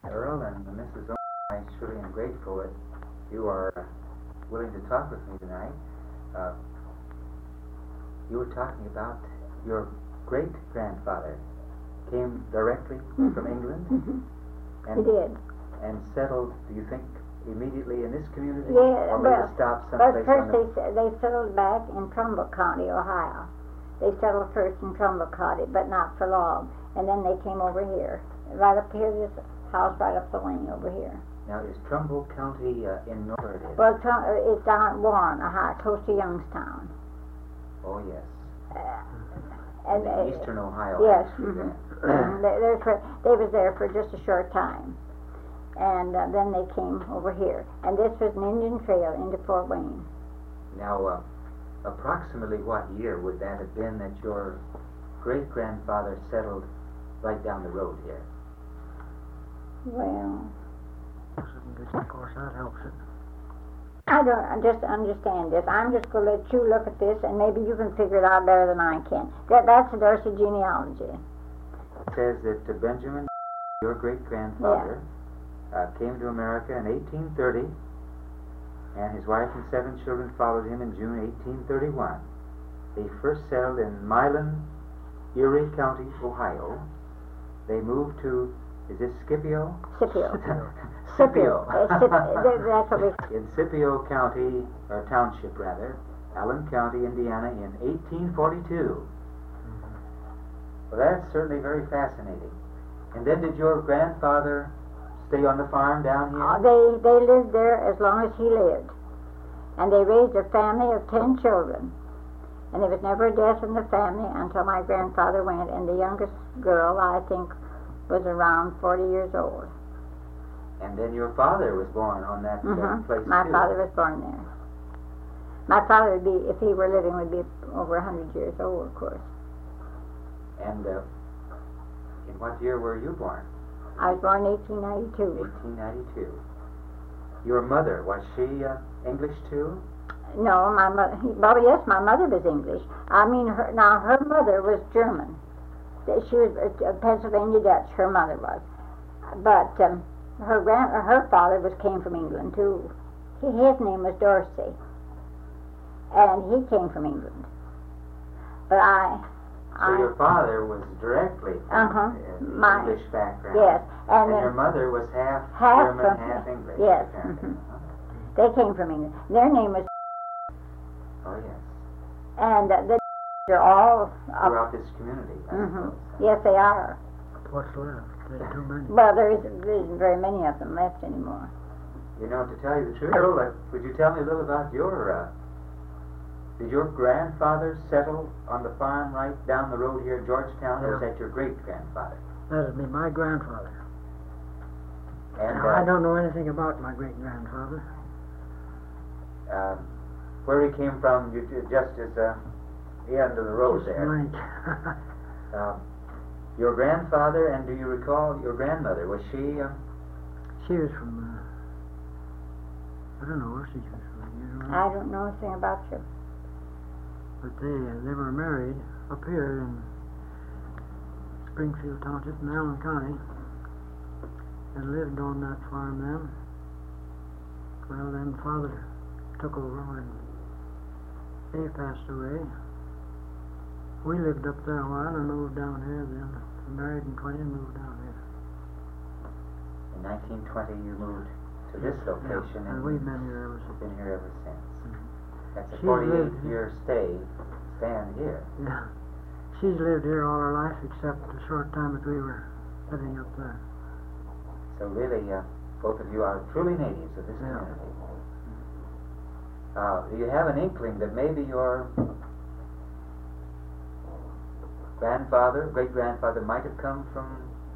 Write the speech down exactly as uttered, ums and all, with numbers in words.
Earl and Missus O, I surely am grateful that you are uh, willing to talk with me tonight. Uh, you were talking about your great-grandfather came directly mm-hmm. from England? Mm-hmm. And, he did. And settled, do you think, immediately in this community? Yeah, or well, stop but someplace first on the... they, they settled back in Trumbull County, Ohio. They settled first in Trumbull County, but not for long. And then they came over here, right up here, this house right up the lane over here. Now, is Trumbull County uh, in North? It is? Well, Trum- it's down at Warren, Ohio, close to Youngstown. Oh, yes. Uh, and in uh, eastern Ohio. Yes. Mm-hmm. And they, they, for, they was there for just a short time. And uh, then they came over here. And this was an Indian trail into Fort Wayne. Now, uh, approximately what year would that have been that your great-grandfather settled right down the road here? Well, of course, that helps it. I don't I just understand this. I'm just going to let you look at this, and maybe you can figure it out better than I can. That That's the Darcy genealogy. It says that uh, Benjamin, your great-grandfather, yeah. uh, came to America in eighteen thirty, and his wife and seven children followed him in June eighteen thirty-one. They first settled in Milan, Erie County, Ohio. They moved to, is this Scipio? Scipio. Scipio. Uh, Scipio. That's what we... In Scipio County, or Township rather, Allen County, Indiana, in eighteen forty-two. Well, that's certainly very fascinating. And then did your grandfather stay on the farm down here? Uh, they, they lived there as long as he lived. And they raised a family of ten children. And there was never a death in the family until my grandfather went. And the youngest girl, I think, was around forty years old. And then your father was born on that mm-hmm. uh, place My too. father was born there. My father would be, if he were living, would be over a hundred years old, of course. And uh, in what year were you born? I was born in eighteen ninety-two. eighteen ninety-two. Your mother, was she uh, English too? No, my mother, well, yes, my mother was English. I mean, her, now her mother was German. She was uh, Pennsylvania Dutch, her mother was. But um, her grand, her father was came from England too. He, his name was Dorsey. And he came from England. But I... So I, your father was directly from uh-huh, uh, my, English background. Yes. And, And, and your mother was half, half German, from, half English. Yes. Apparently. Mm-hmm. They came from England. Their name was... Oh, yes. And uh, the they're all... Up, throughout this community, I mm-hmm. suppose. Yes, they are. What's left? There's too many. Well, there isn't, there isn't very many of them left anymore. You know, to tell you the truth, Earl, uh, would you tell me a little about your... Uh, did your grandfather settle on the farm right down the road here in Georgetown, Yeah. or was that your great-grandfather? That would be my grandfather. And now, uh, I don't know anything about my great-grandfather. Um, where he came from, you, just as uh, the end of the road Just there. blank. um, your grandfather, and do you recall your grandmother? Was she? Uh, she was from. Uh, I don't know where she was from. You know? I don't know anything about you. But they uh, they were married up here in Springfield Township in Allen County, and lived on that farm then. Well, then father took over when he passed away. We lived up there a while and moved down here then. Married in twenty and moved down here. in nineteen twenty, you moved to this Yeah, location, and and we've been here ever you've since. been here ever since. Mhm. That's a She's forty-eight lived year stay, stand here. Yeah. She's lived here all her life except the short time that we were living up there. So really, uh, both of you are truly natives of this Yeah. community. Uh, do you have an inkling that maybe your grandfather, great-grandfather might have come from